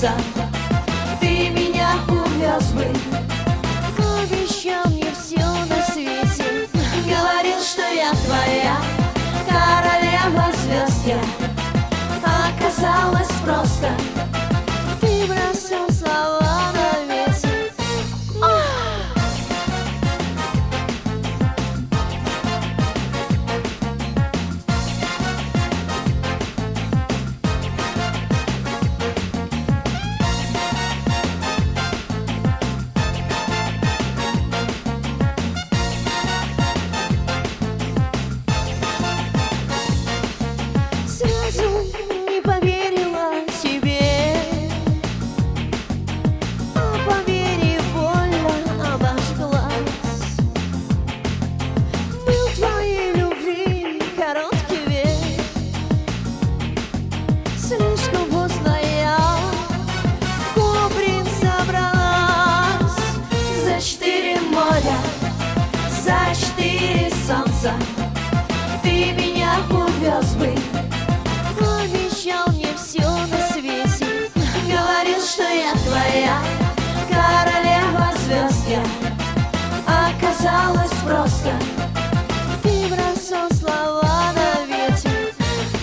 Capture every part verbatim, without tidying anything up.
солнца, ты меня увез бы. Обещал мне все на свете, Говорил, что я твоя королева звезд я. Оказалось просто, ты бросал слова на ветер. Сразу не поверила тебе, а поверив больно обожглась. Был в твоей любви короткий век, слишком поздно я в кубрин собралась. за четыре моря, за четыре солнца, ты меня увез бы. Обещал мне все на свете, Говорил, что я твоя королева звезд я. Оказалось просто, ты бросал слова на ветер.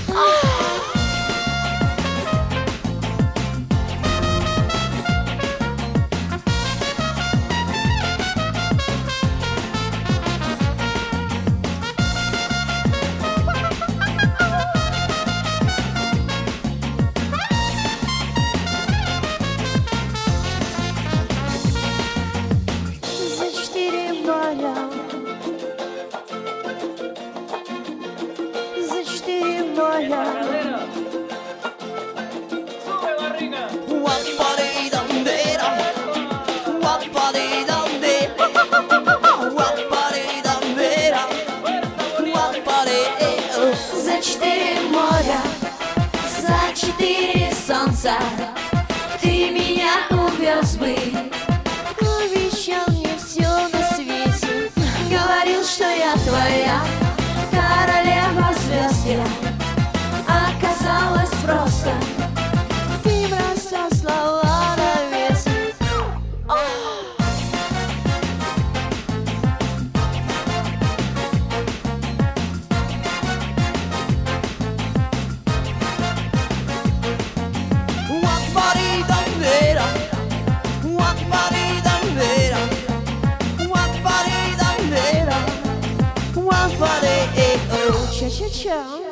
За четыре моря, за четыре моря. Guaparidandera, guaparidandera, guaparidandera, guaparidandera. За четыре моря, за четыре солнца, ты меня увез бы. Обещал мне все на свете, Говорил, что я твоя королева звезд я. Оказалось просто, ты бросал слова на ветер. guaparidandera, guaparidandera, guaparidandera, guaparidandera. Ча-ча-ча.